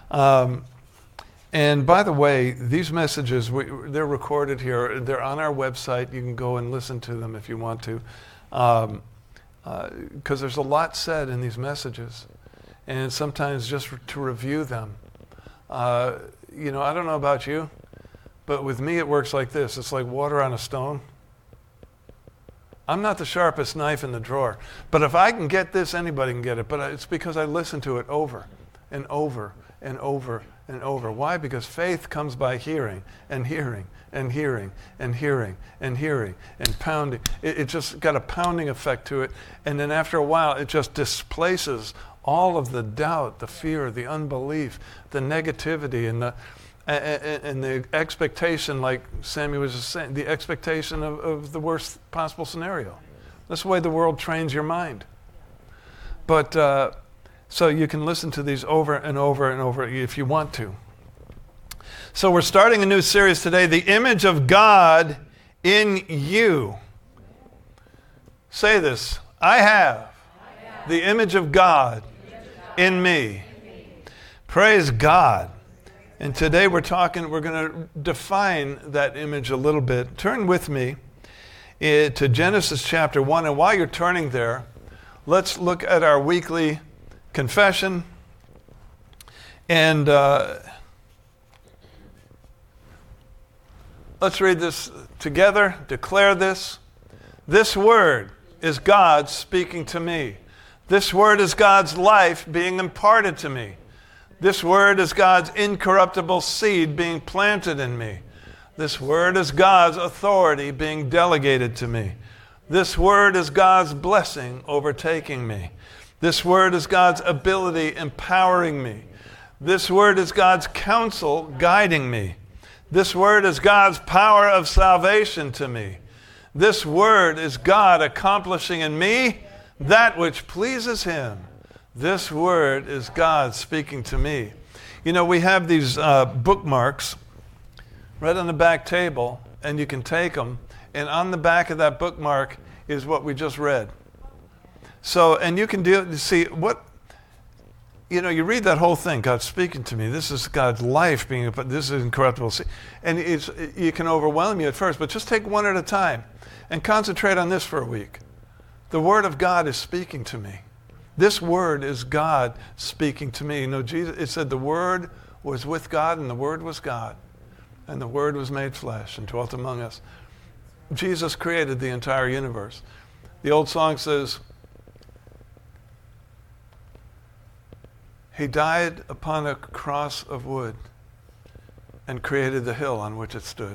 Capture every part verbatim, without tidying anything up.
Um, and by the way, these messages, we, they're recorded here. They're on our website. You can go and listen to them if you want to. Um, because uh, there's a lot said in these messages. And sometimes just to review them. Uh, you know, I don't know about you, but with me it works like this. It's like water on a stone. I'm not the sharpest knife in the drawer, but if I can get this, anybody can get it. But it's because I listen to it over and over and over and over. Why? Because faith comes by hearing and hearing and hearing and hearing and hearing and pounding. It, it just got a pounding effect to it. And then after a while, it just displaces all of the doubt, the fear, the unbelief, the negativity, and the and, and the expectation, like Sammy was just saying, the expectation of, of the worst possible scenario. That's the way the world trains your mind. But uh, so you can listen to these over and over and over if you want to. So we're starting a new series today, The Image of God in You. Say this, I have the image of God in me. Praise God. And today we're talking, we're going to define that image a little bit. Turn with me to Genesis chapter one. And while you're turning there, let's look at our weekly confession. And uh, let's read this together. Declare this. This word is God speaking to me. This word is God's life being imparted to me. This word is God's incorruptible seed being planted in me. This word is God's authority being delegated to me. This word is God's blessing overtaking me. This word is God's ability empowering me. This word is God's counsel guiding me. This word is God's power of salvation to me. This word is God accomplishing in me that which pleases Him. This word is God speaking to me. You know, we have these uh, bookmarks right on the back table, and you can take them, and on the back of that bookmark is what we just read. So, and you can do, see, what, you know, you read that whole thing, God's speaking to me. This is God's life being, this is incorruptible. And it's, you can overwhelm you at first, but just take one at a time and concentrate on this for a week. The Word of God is speaking to me. This word is God speaking to me. You know, Jesus, it said the Word was with God and the Word was God. And the Word was made flesh and dwelt among us. Jesus created the entire universe. The old song says, He died upon a cross of wood and created the hill on which it stood.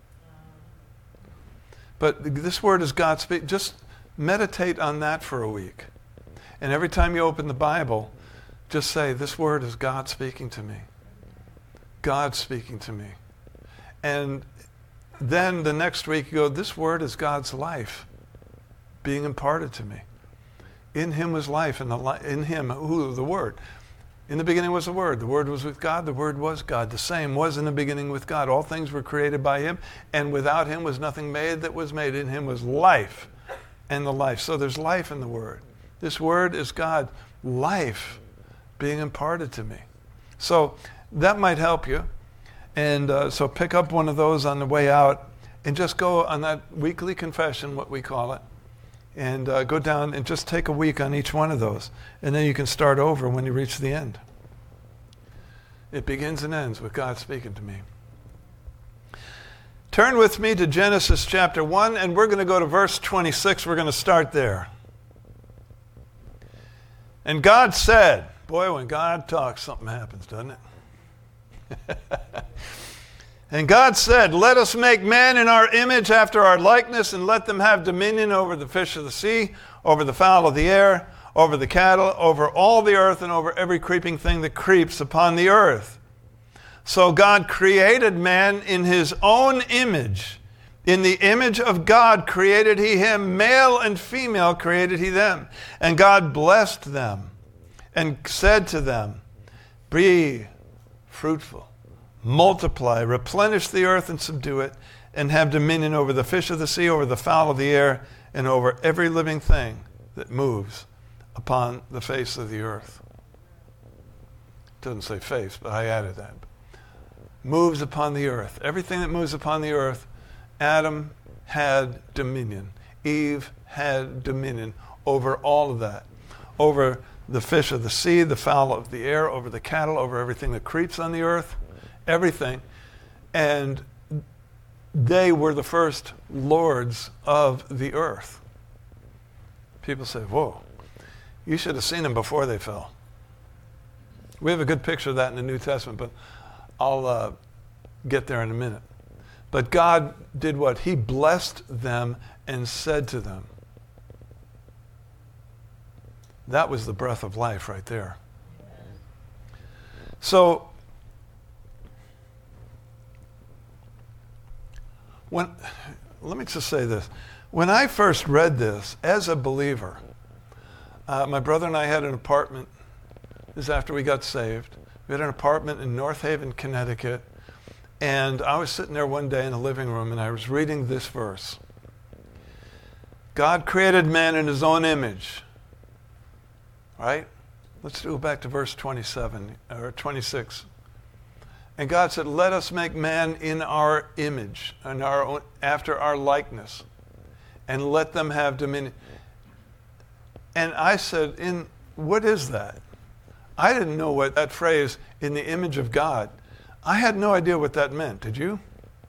But this word is God speaking. Just meditate on that for a week. And every time you open the Bible, just say, this word is God speaking to me. God speaking to me. And then the next week you go, this word is God's life being imparted to me. In Him was life, and the li- in Him, who, the Word. In the beginning was the Word. The Word was with God. The Word was God. The same was in the beginning with God. All things were created by Him, and without Him was nothing made that was made. In Him was life, and the life. So there's life in the Word. This Word is God, life being imparted to me. So that might help you. And uh, so pick up one of those on the way out and just go on that weekly confession, what we call it, and uh, go down and just take a week on each one of those. And then you can start over when you reach the end. It begins and ends with God speaking to me. Turn with me to Genesis chapter one, and we're going to go to verse twenty-six. We're going to start there. And God said, boy, when God talks, something happens, doesn't it? And God said, let us make man in our image after our likeness, and let them have dominion over the fish of the sea, over the fowl of the air, over the cattle, over all the earth, and over every creeping thing that creeps upon the earth. So God created man in His own image. In the image of God created He him, male and female created He them. And God blessed them and said to them, be fruitful, multiply, replenish the earth and subdue it, and have dominion over the fish of the sea, over the fowl of the air, and over every living thing that moves upon the face of the earth. doesn't say face, but I added that. Moves upon the earth. Everything that moves upon the earth, Adam had dominion. Eve had dominion over all of that. Over the fish of the sea, the fowl of the air, over the cattle, over everything that creeps on the earth, everything. And they were the first lords of the earth. People say, whoa, you should have seen them before they fell. We have a good picture of that in the New Testament, but I'll uh, get there in a minute. But God did what? He blessed them and said to them. That was the breath of life right there. So, when, let me just say this. When I first read this, as a believer, uh, my brother and I had an apartment. This is after we got saved. We had an apartment in North Haven, Connecticut. And I was sitting there one day in the living room, and I was reading this verse. God created man in his own image. Right? Let's go back to verse twenty-seven or twenty-six. And God said, let us make man in our image, and our own, after our likeness, and let them have dominion. And I said, in what is that? I didn't know what that phrase, in the image of God, I had no idea what that meant. Did you?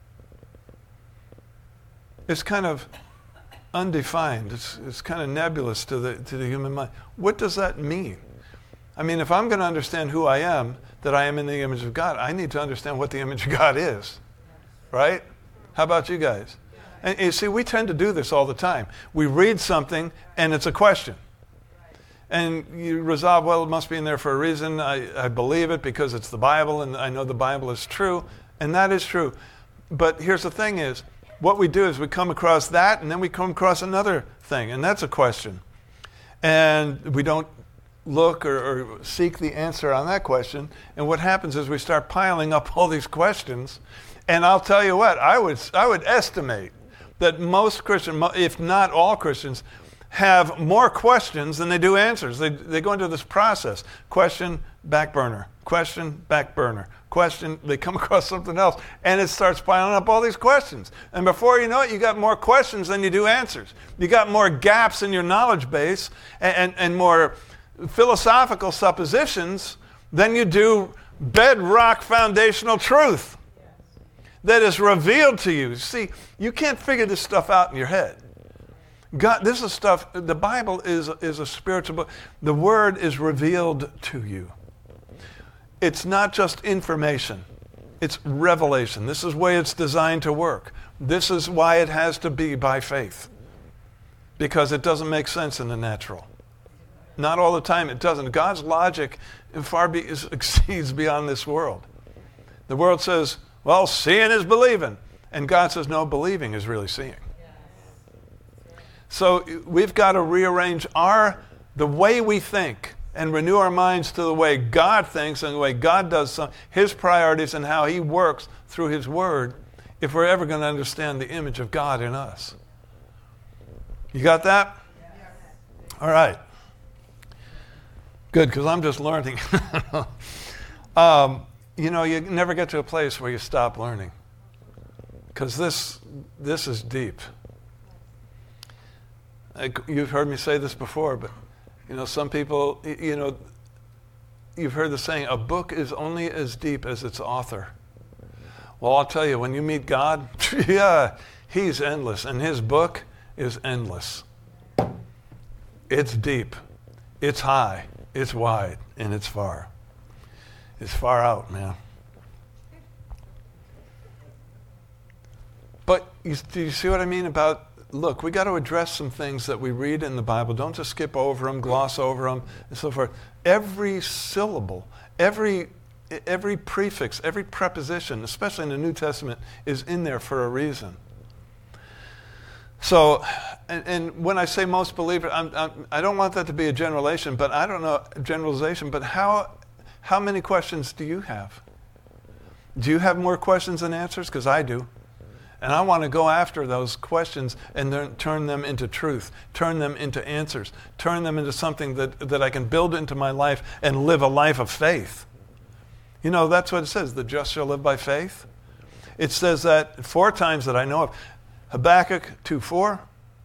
It's kind of undefined. It's, it's kind of nebulous to the, to the human mind. What does that mean? I mean, if I'm going to understand who I am, that I am in the image of God, I need to understand what the image of God is. Right? How about you guys? And you see, we tend to do this all the time. We read something, and it's a question. And you resolve, well, it must be in there for a reason. I, I believe it because it's the Bible, and I know the Bible is true. And that is true. But here's the thing is, what we do is we come across that, and then we come across another thing, and that's a question. And we don't look or, or seek the answer on that question. And what happens is we start piling up all these questions. And I'll tell you what, I would, I would estimate that most Christians, if not all Christians, have more questions than they do answers. They, they go into this process. Question, back burner. Question, back burner. Question, they come across something else, and it starts piling up all these questions. And before you know it, you got more questions than you do answers. You got more gaps in your knowledge base and, and, and more philosophical suppositions than you do bedrock foundational truth that is revealed to you. See, you can't figure this stuff out in your head. God, this is stuff, the Bible is, is a spiritual book. The Word is revealed to you. It's not just information. It's revelation. This is the way it's designed to work. This is why it has to be by faith. Because it doesn't make sense in the natural. Not all the time it doesn't. God's logic far be, is, exceeds beyond this world. The world says, well, seeing is believing. And God says, no, believing is really seeing. So we've got to rearrange our the way we think and renew our minds to the way God thinks and the way God does some, His priorities and how He works through His Word if we're ever going to understand the image of God in us. You got that? All right. Good, because I'm just learning. um, you know, you never get to a place where you stop learning. Because this this is deep. You've heard me say this before, but, you know, some people, you know, you've heard the saying, a book is only as deep as its author. Well, I'll tell you, when you meet God, yeah, He's endless, and His book is endless. It's deep, it's high, it's wide, and it's far. It's far out, man. But you, do you see what I mean about, look, we got to address some things that we read in the Bible. Don't just skip over them, gloss over them, and so forth. Every syllable, every every prefix, every preposition, especially in the New Testament, is in there for a reason. So, and, and when I say most believers, I'm, I'm, I don't want that to be a generalization, but I don't know generalization. But how how many questions do you have? Do you have more questions than answers? Because I do. And I want to go after those questions and then turn them into truth, turn them into answers, turn them into something that, that I can build into my life and live a life of faith. You know, that's what it says, the just shall live by faith. It says that four times that I know of. Habakkuk two four,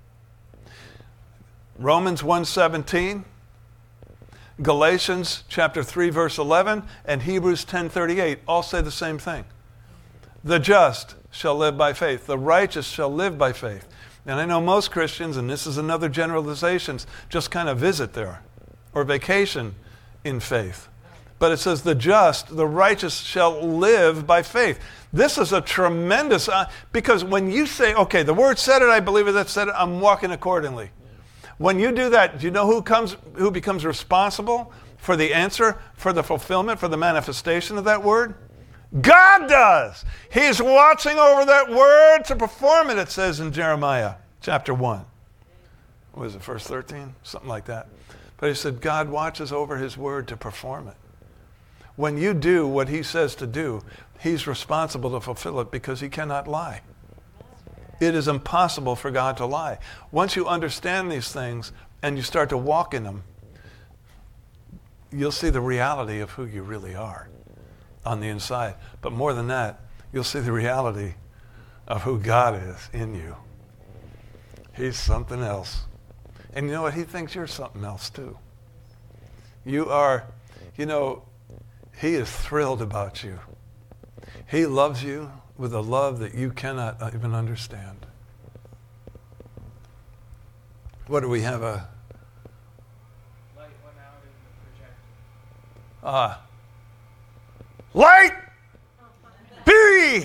Romans one seventeen, Galatians chapter three verse eleven, and Hebrews ten thirty-eight all say the same thing. The just shall live by faith. The righteous shall live by faith. And I know most Christians, and this is another generalization, just kind of visit there or vacation in faith. But it says the just, the righteous shall live by faith. This is a tremendous, uh, because when you say, okay, the word said it, I believe it, that said it, I'm walking accordingly. When you do that, do you know who comes, who becomes responsible for the answer, for the fulfillment, for the manifestation of that word? God does. He's watching over that word to perform it, it says in Jeremiah chapter one. What was it, verse thirteen? Something like that. But he said, God watches over his word to perform it. When you do what he says to do, he's responsible to fulfill it because he cannot lie. It is impossible for God to lie. Once you understand these things and you start to walk in them, you'll see the reality of who you really are on the inside. But more than that, you'll see the reality of who God is in you. He's something else. And you know what? He thinks you're something else too. You are, you know, he is thrilled about you. He loves you with a love that you cannot even understand. What do we have? A light went out in the projector. Ah. Light be.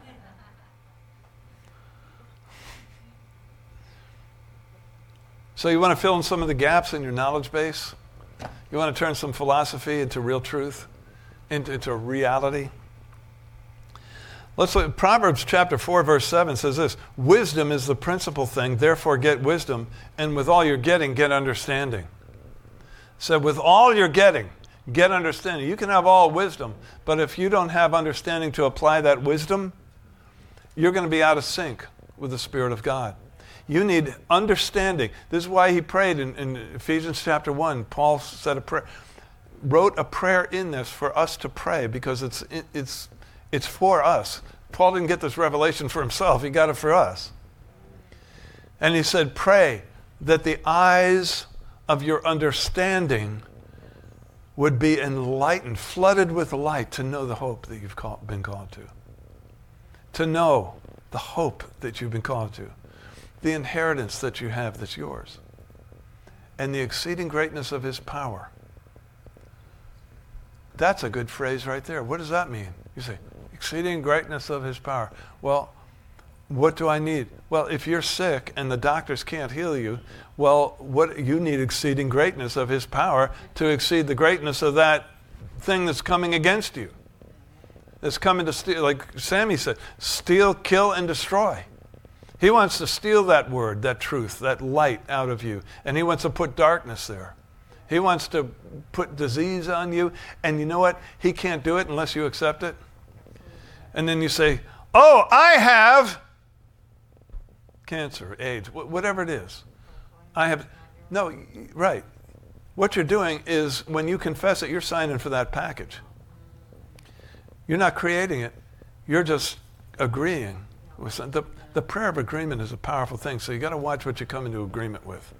So you want to fill in some of the gaps in your knowledge base? You want to turn some philosophy into real truth, into, into reality? Let's look. Proverbs chapter four, verse seven says this: wisdom is the principal thing, therefore get wisdom, and with all you're getting, get understanding. So with all you're getting, get understanding. You can have all wisdom, but if you don't have understanding to apply that wisdom, you're going to be out of sync with the Spirit of God. You need understanding. This is why he prayed in, in Ephesians chapter one. Paul said a prayer, wrote a prayer in this for us to pray because it's it, it's it's for us. Paul didn't get this revelation for himself. He got it for us. And he said, pray that the eyes of your understanding would be enlightened, flooded with light to know the hope that you've call, been called to. To know the hope that you've been called to. The inheritance that you have that's yours. And the exceeding greatness of his power. That's a good phrase right there. What does that mean? You say, exceeding greatness of his power. Well, what do I need? Well, if you're sick and the doctors can't heal you, well, what you need exceeding greatness of his power to exceed the greatness of that thing that's coming against you. That's coming to steal, like Sammy said, steal, kill, and destroy. He wants to steal that word, that truth, that light out of you. And he wants to put darkness there. He wants to put disease on you. And you know what? He can't do it unless you accept it. And then you say, oh, I have cancer, AIDS, whatever it is. I have, no, right. What you're doing is when you confess it, you're signing for that package. You're not creating it. You're just agreeing with something. The, the prayer of agreement is a powerful thing, so you got to watch what you come into agreement with.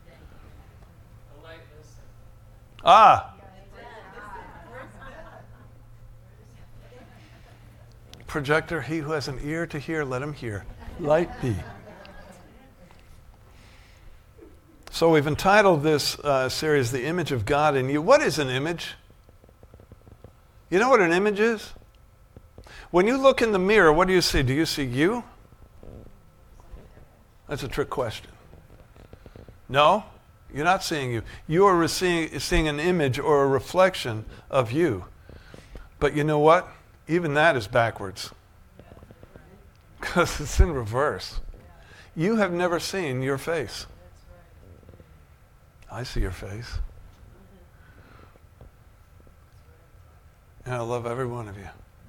Ah. Projector, he who has an ear to hear, let him hear. Light be. So we've entitled this uh, series, The Image of God in You. What is an image? You know what an image is? When you look in the mirror, what do you see? Do you see you? That's a trick question. No, you're not seeing you. You are seeing, seeing an image or a reflection of you. But you know what? Even that is backwards. Because it's in reverse. You have never seen your face. I see your face. And I love every one of you.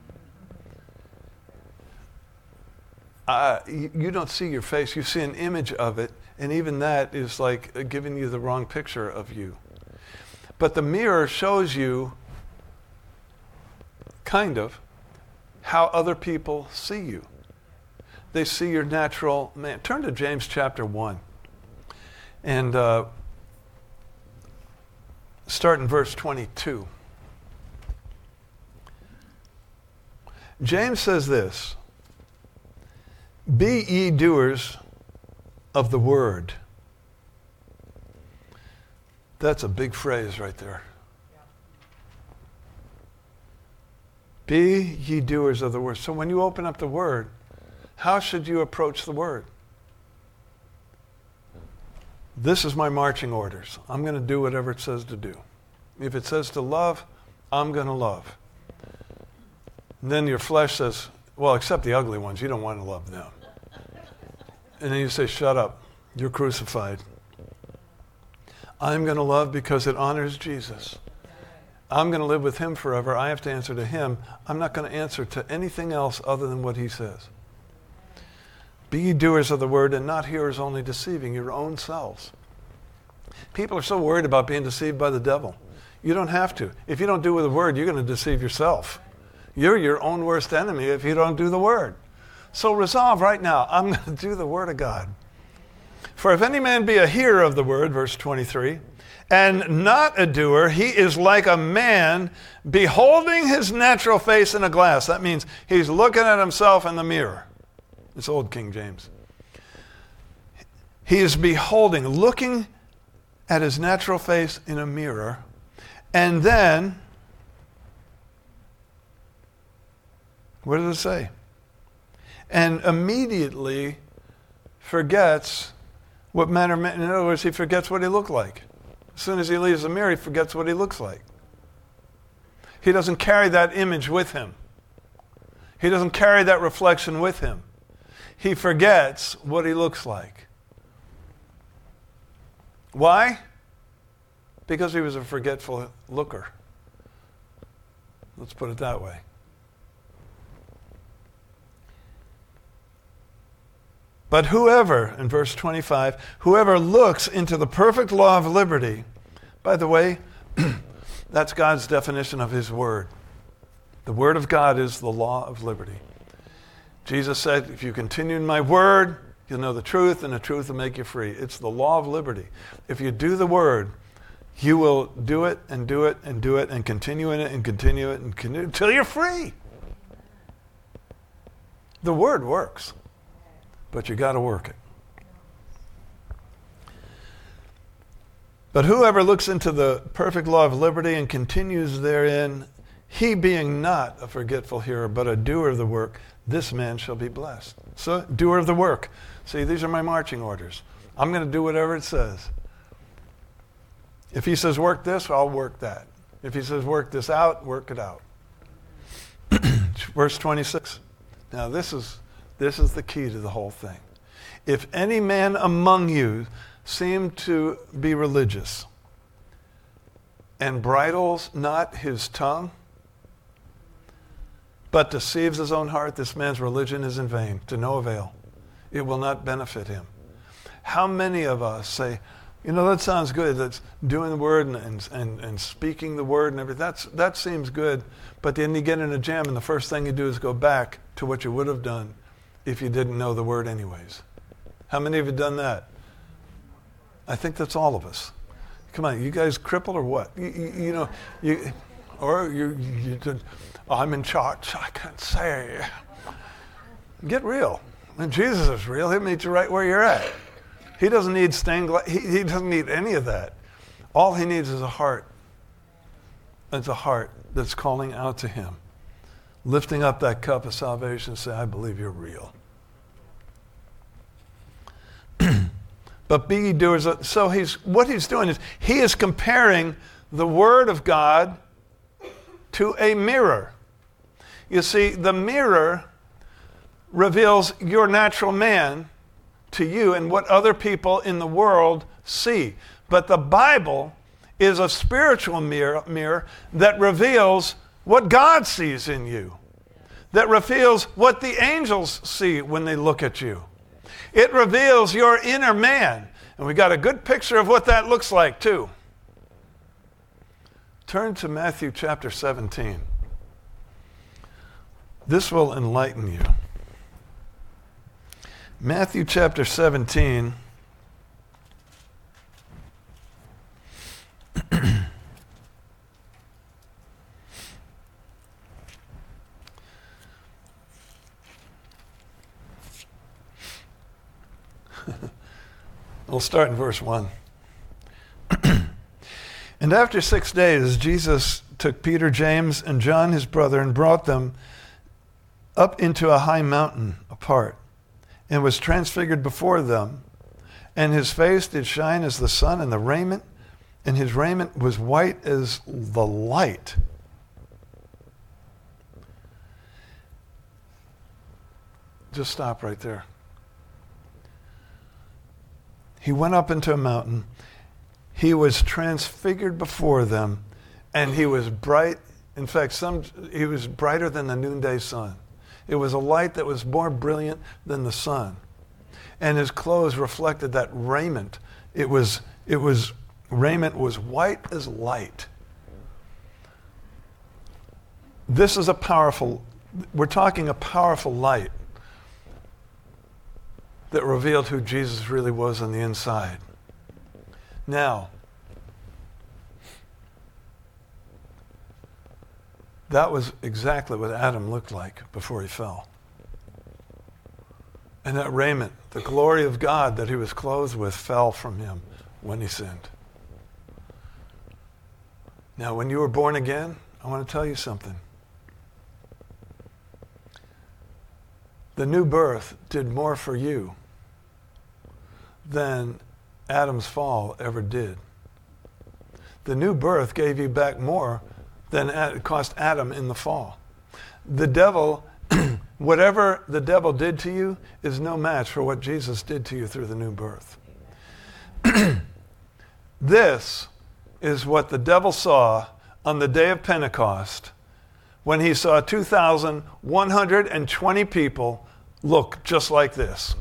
Uh, you, you don't see your face, you see an image of it, and even that is like uh, giving you the wrong picture of you. But the mirror shows you kind of, how other people see you. They see your natural man. Turn to James chapter one. And uh, start in verse twenty-two. James says this, "Be ye doers of the word." That's a big phrase right there. Be ye doers of the word. So when you open up the word, how should you approach the word? This is my marching orders. I'm going to do whatever it says to do. If it says to love, I'm going to love. And then your flesh says, well, except the ugly ones, you don't want to love them. And then you say, shut up, you're crucified. I'm going to love because it honors Jesus. I'm going to live with him forever. I have to answer to him. I'm not going to answer to anything else other than what he says. Be ye doers of the word and not hearers only, deceiving your own selves. People are so worried about being deceived by the devil. You don't have to. If you don't do the word, you're going to deceive yourself. You're your own worst enemy if you don't do the word. So resolve right now, I'm going to do the word of God. For if any man be a hearer of the word, verse twenty-three, and not a doer, he is like a man beholding his natural face in a glass. That means he's looking at himself in the mirror. It's old King James. He is beholding, looking at his natural face in a mirror, and then, what does it say? And immediately forgets what manner, in other words, he forgets what he looked like. As soon as he leaves the mirror, he forgets what he looks like. He doesn't carry that image with him. He doesn't carry that reflection with him. He forgets what he looks like. Why? Because he was a forgetful looker. Let's put it that way. But whoever, in verse twenty-five, whoever looks into the perfect law of liberty, by the way, that's God's definition of his word. The word of God is the law of liberty. Jesus said, if you continue in my word, you'll know the truth, and the truth will make you free. It's the law of liberty. If you do the word, you will do it and do it and do it and continue in it and continue it and continue until you're free. The word works, but you got to work it. But whoever looks into the perfect law of liberty and continues therein, he being not a forgetful hearer, but a doer of the work, this man shall be blessed. So, doer of the work. See, these are my marching orders. I'm going to do whatever it says. If he says work this, I'll work that. If he says work this out, work it out. Verse twenty-six. Now this is this is the key to the whole thing. If any man among you seem to be religious and bridles not his tongue, but deceives his own heart, this man's religion is in vain, to no avail. It will not benefit him. How many of us say, you know, that sounds good, that's doing the word and, and, and speaking the word and everything, That's, that seems good, but then you get in a jam and the first thing you do is go back to what you would have done if you didn't know the word anyways. How many of you done that? I think that's all of us. Come on, you guys crippled or what? You, you, you know, you, or you, you did, oh, I'm in charge, I can't say. Get real. When Jesus is real, he'll meet you right where you're at. He doesn't need stained glass. He, he doesn't need any of that. All he needs is a heart. It's a heart that's calling out to him, lifting up that cup of salvation and say, I believe you're real. But be ye doers. Of, so he's what he's doing is he is comparing the word of God to a mirror. You see, the mirror reveals your natural man to you and what other people in the world see. But the Bible is a spiritual mirror, mirror that reveals what God sees in you, that reveals what the angels see when they look at you. It reveals your inner man. And we got a good picture of what that looks like too. Turn to Matthew chapter seventeen. This will enlighten you. Matthew chapter seventeen. We'll start in verse one. And after six days, Jesus took Peter, James, and John, his brother, and brought them up into a high mountain apart, and was transfigured before them. And his face did shine as the sun, and the raiment, and his raiment was white as the light. Just stop right there. He went up into a mountain. He was transfigured before them, and he was bright. In fact, some he was brighter than the noonday sun. It was a light that was more brilliant than the sun. And his clothes reflected that raiment. It was, it was, raiment was white as light. This is a powerful, we're talking a powerful light that revealed who Jesus really was on the inside. Now, that was exactly what Adam looked like before he fell. And that raiment, the glory of God that he was clothed with, fell from him when he sinned. Now, when you were born again, I want to tell you something. The new birth did more for you than Adam's fall ever did. The new birth gave you back more than it cost Adam in the fall. The devil, whatever the devil did to you, is no match for what Jesus did to you through the new birth. This is what the devil saw on the day of Pentecost when he saw two thousand one hundred twenty people look just like this.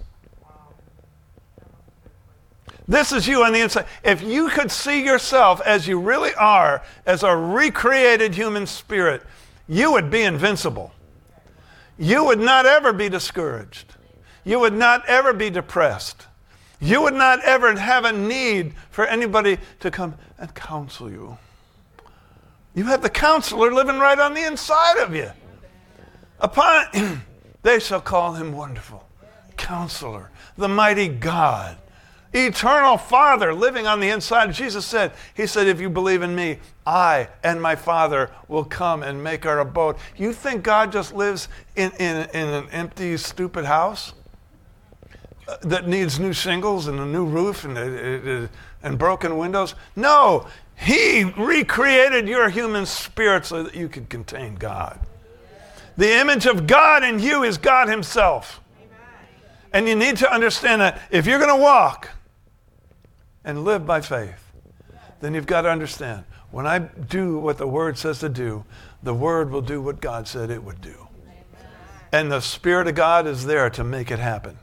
This is you on the inside. If you could see yourself as you really are, as a recreated human spirit, you would be invincible. You would not ever be discouraged. You would not ever be depressed. You would not ever have a need for anybody to come and counsel you. You have the counselor living right on the inside of you. Upon they shall call him Wonderful Counselor, the Mighty God, Eternal Father living on the inside. Jesus said, he said, if you believe in me, I and my Father will come and make our abode. You think God just lives in, in, in an empty, stupid house uh, that needs new shingles and a new roof and, uh, uh, and broken windows? No, he recreated your human spirit so that you could contain God. The image of God in you is God himself. And you need to understand that if you're going to walk and live by faith, then you've got to understand, when I do what the Word says to do, the Word will do what God said it would do. And the Spirit of God is there to make it happen.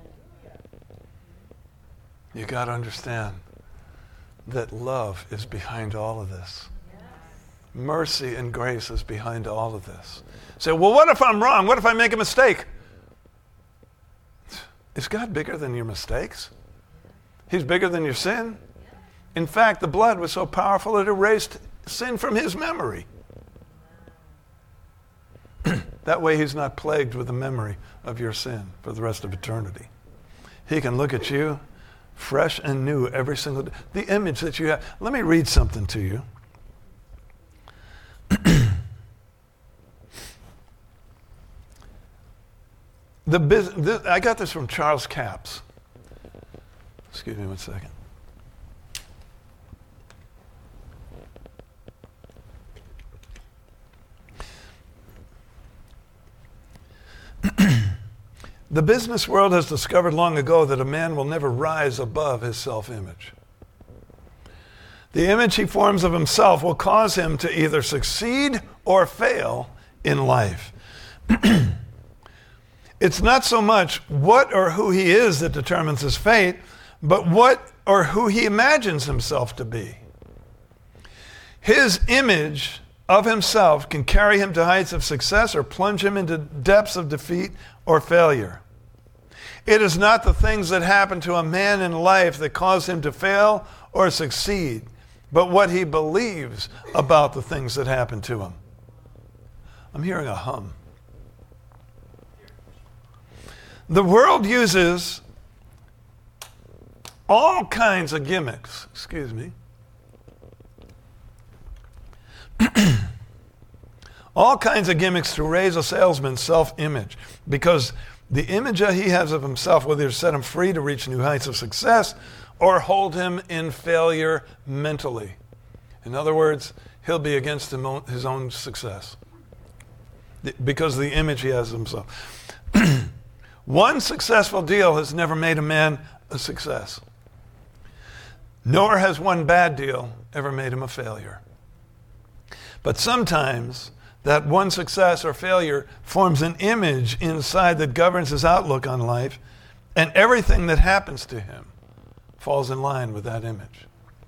You got to understand that love is behind all of this. Mercy and grace is behind all of this. Say, well, what if I'm wrong? What if I make a mistake? Is God bigger than your mistakes? He's bigger than your sin. In fact, the blood was so powerful it erased sin from his memory. That way he's not plagued with the memory of your sin for the rest of eternity. He can look at you fresh and new every single day. The image that you have. Let me read something to you. The, this, I got this from Charles Capps. Excuse me one second. The business world has discovered long ago that a man will never rise above his self-image. The image he forms of himself will cause him to either succeed or fail in life. It's not so much what or who he is that determines his fate, but what or who he imagines himself to be. His image of himself can carry him to heights of success or plunge him into depths of defeat or failure. It is not the things that happen to a man in life that cause him to fail or succeed, but what he believes about the things that happen to him. I'm hearing a hum. The world uses all kinds of gimmicks, excuse me, all kinds of gimmicks to raise a salesman's self-image, because the image that he has of himself will either set him free to reach new heights of success or hold him in failure mentally. In other words, he'll be against his own success because of the image he has of himself. One successful deal has never made a man a success, nor has one bad deal ever made him a failure. But sometimes that one success or failure forms an image inside that governs his outlook on life, and everything that happens to him falls in line with that image.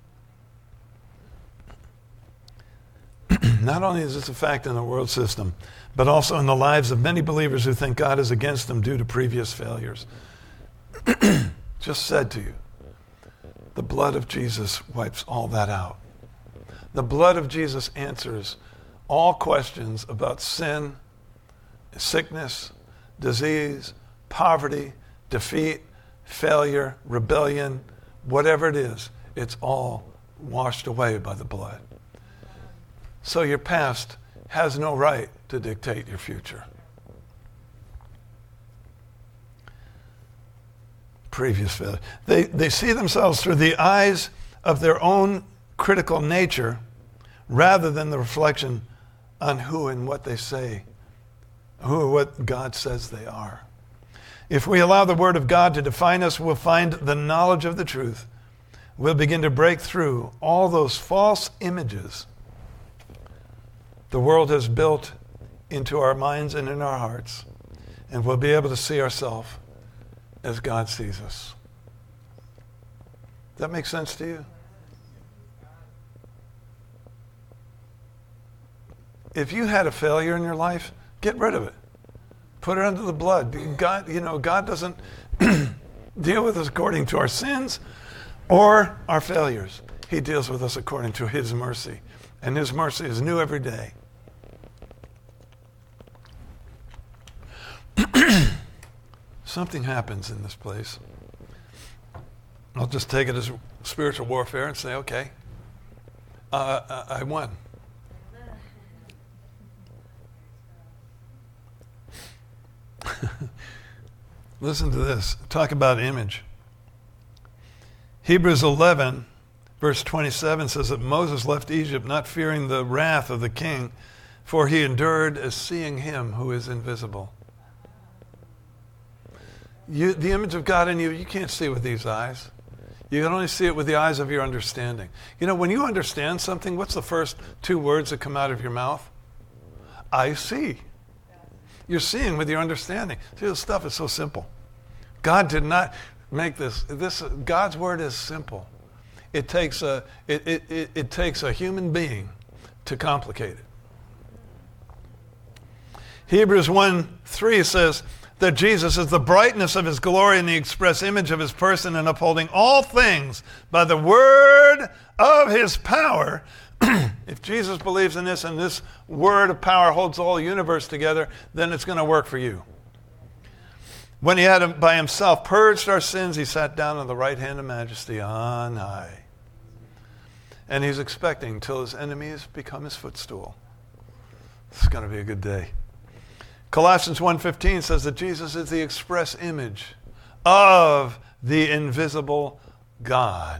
Not only is this a fact in the world system, but also in the lives of many believers who think God is against them due to previous failures. Just said to you, the blood of Jesus wipes all that out. The blood of Jesus answers all questions about sin, sickness, disease, poverty, defeat, failure, rebellion, whatever it is, it's all washed away by the blood. So your past has no right to dictate your future. Previous failure. They, they see themselves through the eyes of their own critical nature rather than the reflection on who and what they say, who or what God says they are. If we allow the Word of God to define us, we'll find the knowledge of the truth. We'll begin to break through all those false images the world has built into our minds and in our hearts, and we'll be able to see ourselves as God sees us. Does that make sense to you? If you had a failure in your life, get rid of it. Put it under the blood. God, you know, God doesn't deal with us according to our sins or our failures. He deals with us according to His mercy. And His mercy is new every day. Something happens in this place. I'll just take it as spiritual warfare and say, okay, uh, I won. Listen to this. Talk about image. Hebrews eleven, verse twenty-seven says that Moses left Egypt not fearing the wrath of the king, for he endured as seeing him who is invisible. You, the image of God in you, you can't see with these eyes. You can only see it with the eyes of your understanding. You know, when you understand something, what's the first two words that come out of your mouth? I see. You're seeing with your understanding. See, this stuff is so simple. God did not make this. This God's word is simple. It takes a it, it, it, it takes a human being to complicate it. Hebrews one three says that Jesus is the brightness of His glory and the express image of His person, and upholding all things by the word of His power. If Jesus believes in this and this word of power holds the whole universe together, then it's going to work for you. When He had by Himself purged our sins, He sat down on the right hand of majesty on high. And He's expecting till His enemies become His footstool. It's going to be a good day. Colossians one fifteen says that Jesus is the express image of the invisible God.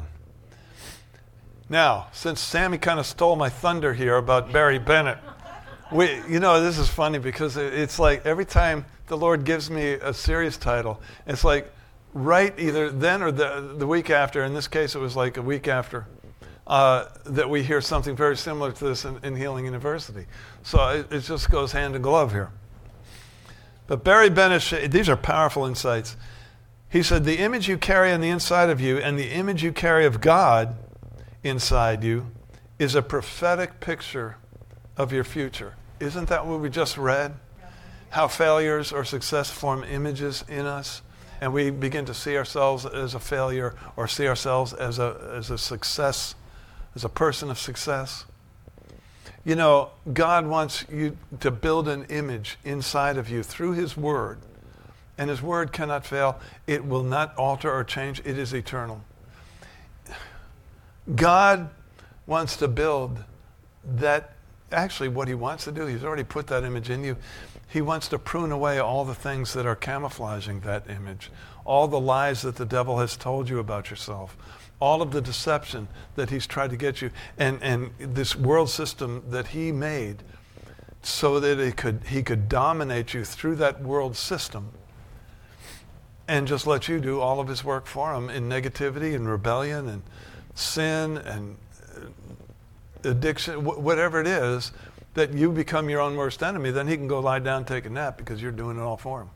Now, since Sammy kind of stole my thunder here about Barry Bennett, we, you know, this is funny because it's like every time the Lord gives me a serious title, it's like right either then or the, the week after. In this case, it was like a week after uh, that we hear something very similar to this in, in Healing University. So it, it just goes hand in glove here. But Barry Bennett, these are powerful insights. He said, the image you carry on the inside of you and the image you carry of God inside you is a prophetic picture of your future. Isn't that what we just read? How failures or success form images in us, and we begin to see ourselves as a failure or see ourselves as a as a success, as a person of success. You know, God wants you to build an image inside of you through His Word. And His Word cannot fail. It will not alter or change. It is eternal. God wants to build that, actually what He wants to do, He's already put that image in you. He wants to prune away all the things that are camouflaging that image, all the lies that the devil has told you about yourself, all of the deception that he's tried to get you, and, and this world system that he made so that it could he could dominate you through that world system and just let you do all of his work for him in negativity and rebellion and sin and addiction, wh- whatever it is, that you become your own worst enemy. Then he can go lie down and take a nap because you're doing it all for him.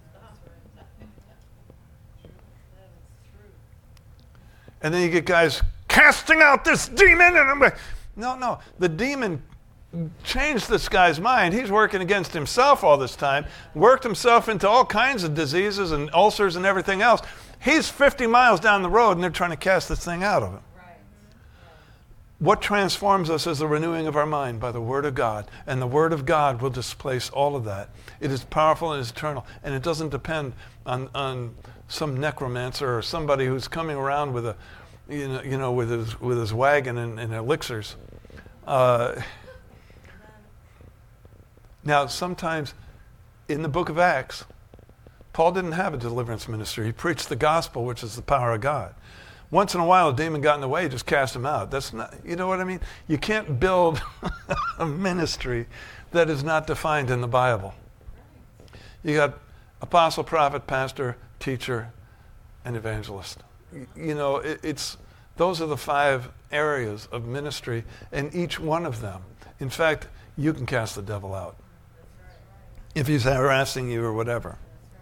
And then you get guys casting out this demon, and I'm like, no, no. The demon changed this guy's mind. He's working against himself all this time, worked himself into all kinds of diseases and ulcers and everything else. He's fifty miles down the road, and they're trying to cast this thing out of him. Right. What transforms us is the renewing of our mind by the Word of God, and the Word of God will displace all of that. It is powerful and it's eternal, and it doesn't depend on, on some necromancer or somebody who's coming around with a, you know, you know with his with his wagon and, and elixirs. Uh, now, sometimes in the book of Acts, Paul didn't have a deliverance ministry. He preached the gospel, which is the power of God. Once in a while, a demon got in the way, he just cast him out. That's not, you know what I mean? You can't build a ministry that is not defined in the Bible. You got apostle, prophet, pastor, teacher, and evangelist. You know, it, it's those are the five areas of ministry, and each one of them. In fact, you can cast the devil out if he's harassing you or whatever.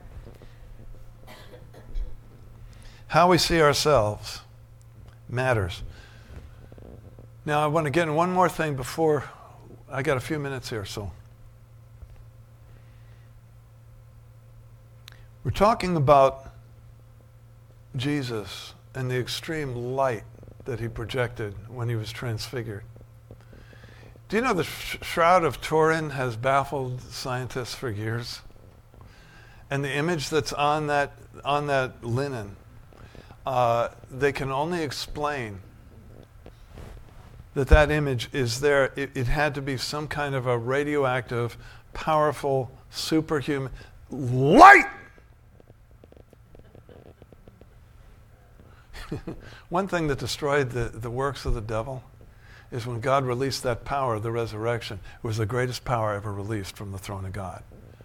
How we see ourselves matters. Now, I want to get in one more thing before I got a few minutes here, so. We're talking about Jesus and the extreme light that he projected when he was transfigured. Do you know the sh- Shroud of Turin has baffled scientists for years? And the image that's on that on that linen, uh, they can only explain that that image is there. It, it had to be some kind of a radioactive, powerful, superhuman light. One thing that destroyed the, the works of the devil is when God released that power of the resurrection. It was the greatest power ever released from the throne of God.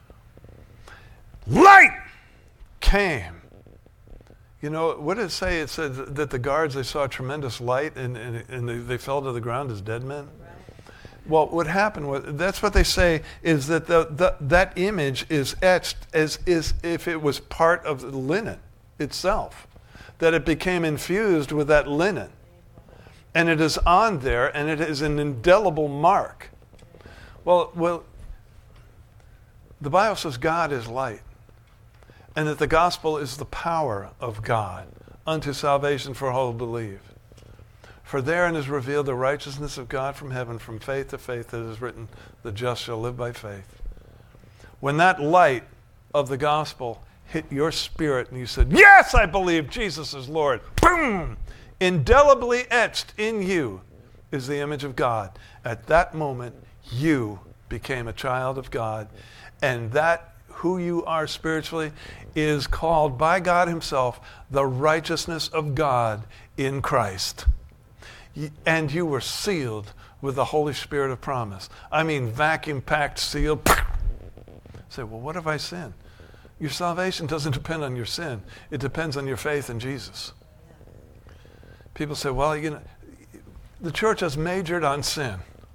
Light came. You know, what did it say? It said that the guards, they saw a tremendous light and, and, and they, they fell to the ground as dead men. Well, what happened was, that's what they say, is that the, the, that image is etched as, as if it was part of the linen itself. That it became infused with that linen. And it is on there, and it is an indelible mark. Well, well, the Bible says God is light, and that the gospel is the power of God unto salvation for all who believe. For therein is revealed the righteousness of God from heaven, from faith to faith, that is written, the just shall live by faith. When that light of the gospel hit your spirit and you said, yes, I believe Jesus is Lord. Boom! Indelibly etched in you is the image of God. At that moment, you became a child of God. And that, who you are spiritually, is called by God himself the righteousness of God in Christ. And you were sealed with the Holy Spirit of promise. I mean, vacuum-packed, sealed. Say, well, what have I sinned? Your salvation doesn't depend on your sin. It depends on your faith in Jesus. People say, well, you know, the church has majored on sin.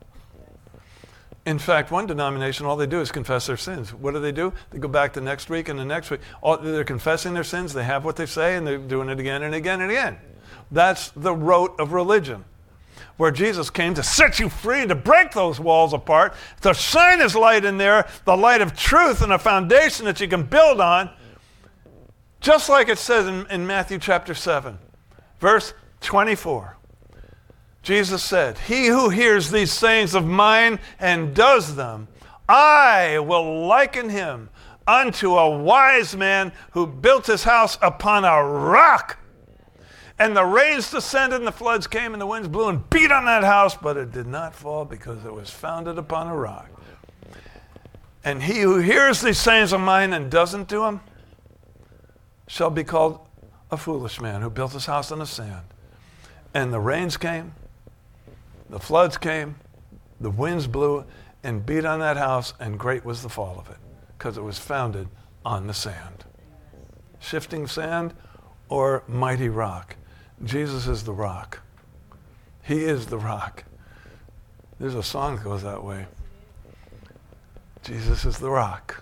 In fact, one denomination, all they do is confess their sins. What do they do? They go back the next week and the next week. All, they're confessing their sins. They have what they say, and they're doing it again and again and again. That's the rote of religion. where Jesus came to set you free, to break those walls apart, to shine his light in there, the light of truth and a foundation that you can build on, just like it says in, in Matthew chapter seven, verse twenty-four. Jesus said, "He who hears these sayings of mine and does them, I will liken him unto a wise man who built his house upon a rock. And the rains descended and the floods came and the winds blew and beat on that house, but it did not fall because it was founded upon a rock. And he who hears these sayings of mine and doesn't do them shall be called a foolish man who built his house on the sand. And the rains came, the floods came, the winds blew and beat on that house, and great was the fall of it, because it was founded on the sand." Shifting sand or mighty rock. Jesus is the rock. He is the rock. There's a song that goes that way. Jesus is the rock.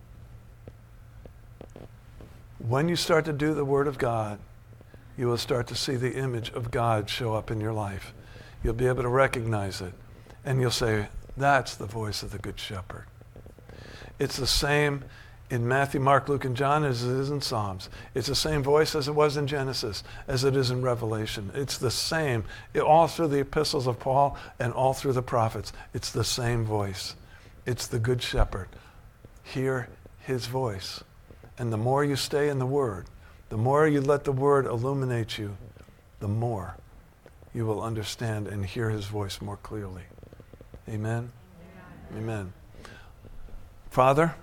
When you start to do the Word of God, you will start to see the image of God show up in your life. You'll be able to recognize it. And you'll say, that's the voice of the Good Shepherd. It's the same in Matthew, Mark, Luke, and John as it is in Psalms. It's the same voice as it was in Genesis, as it is in Revelation. It's the same all through the epistles of Paul and all through the prophets. It's the same voice. It's the Good Shepherd. Hear his voice. And the more you stay in the Word, the more you let the Word illuminate you, the more you will understand and hear his voice more clearly. Amen? Amen. Amen. Father,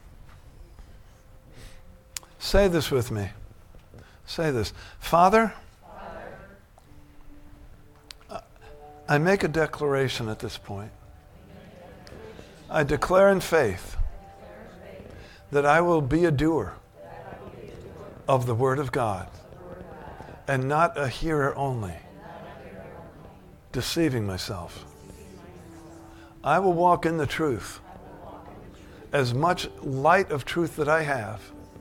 say this with me. Say this. Father, Father, I make a declaration at this point. I declare in faith that I will be a doer of the Word of God and not a hearer only, deceiving myself. I will walk in the truth. As much light of truth that I have,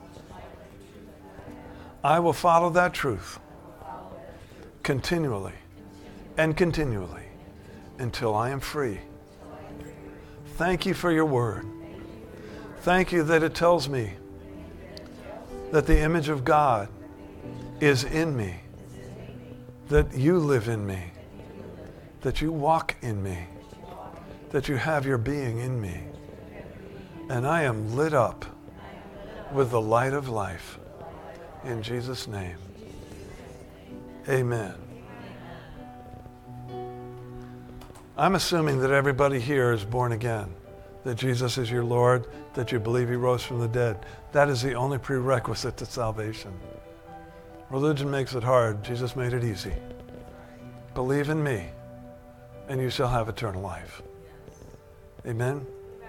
I will follow that truth continually and continually until I am free. Thank you for your word. Thank you that it tells me that the image of God is in me, that you live in me, that you walk in me, that you have your being in me. And I am lit up with the light of life. In Jesus' name, amen. I'm assuming that everybody here is born again, that Jesus is your Lord, that you believe he rose from the dead. That is the only prerequisite to salvation. Religion makes it hard. Jesus made it easy. Believe in me, and you shall have eternal life. Amen?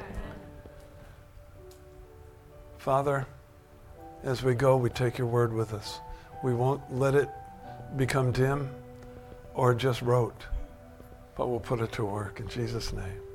Father, as we go, we take your word with us. We won't let it become dim or just rote, but we'll put it to work in Jesus' name.